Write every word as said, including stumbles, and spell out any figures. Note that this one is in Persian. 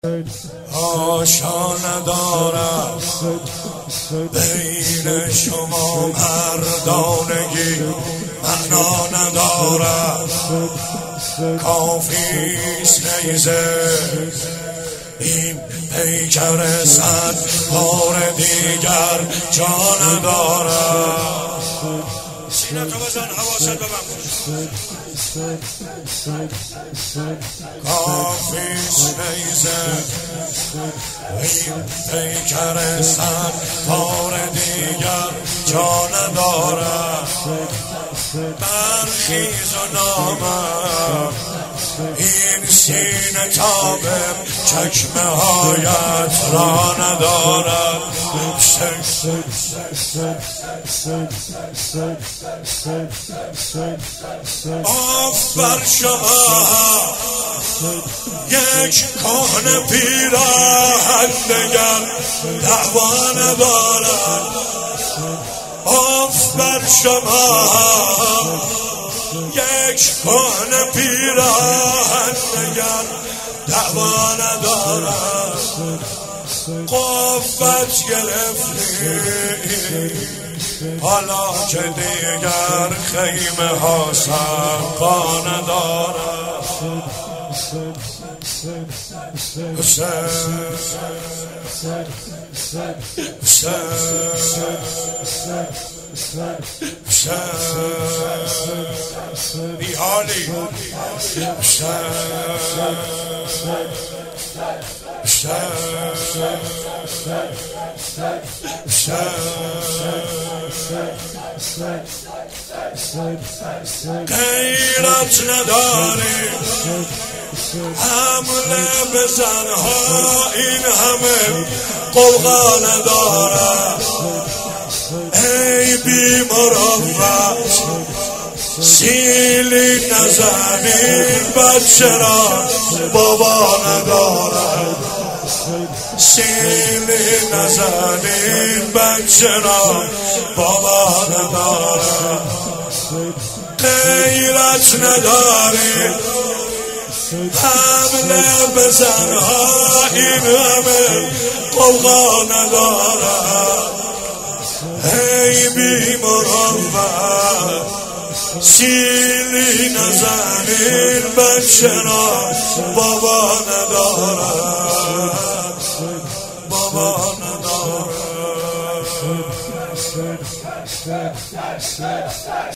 آشا ندارد بین شما مردانگی، معنا ندارد کافیست نیزه این پیکر صد بار دیگر جا ندارد. سینتو بزن حواست به من کافیست نیزه این پیکر صد بار دیگر جا ندارد. برخیز و نامم این سینه تابه چکمه هایت را ندارد. آف بر شما یک کهنه پیراهن دگر دعوا ندارد. آف بر شما یک کهنه پیراهن دگر دعوا ندارد. قوت گرفتی حالا که دیگر خیمه ها سقا ندارد. حسین حسین بی حالی غیرت نداری حمله به زنها این همه قوقا ندارد. ای بی مروت سیلی نزنین بچه را بابا ندارد. سیلی نزنین بچه را بابا ندارد. غیرت نداری حمله به زنها این همه قوقا ندارد. ای بی مروت سیلی نزنین بچه را بابا ندارد. بابا ندارد.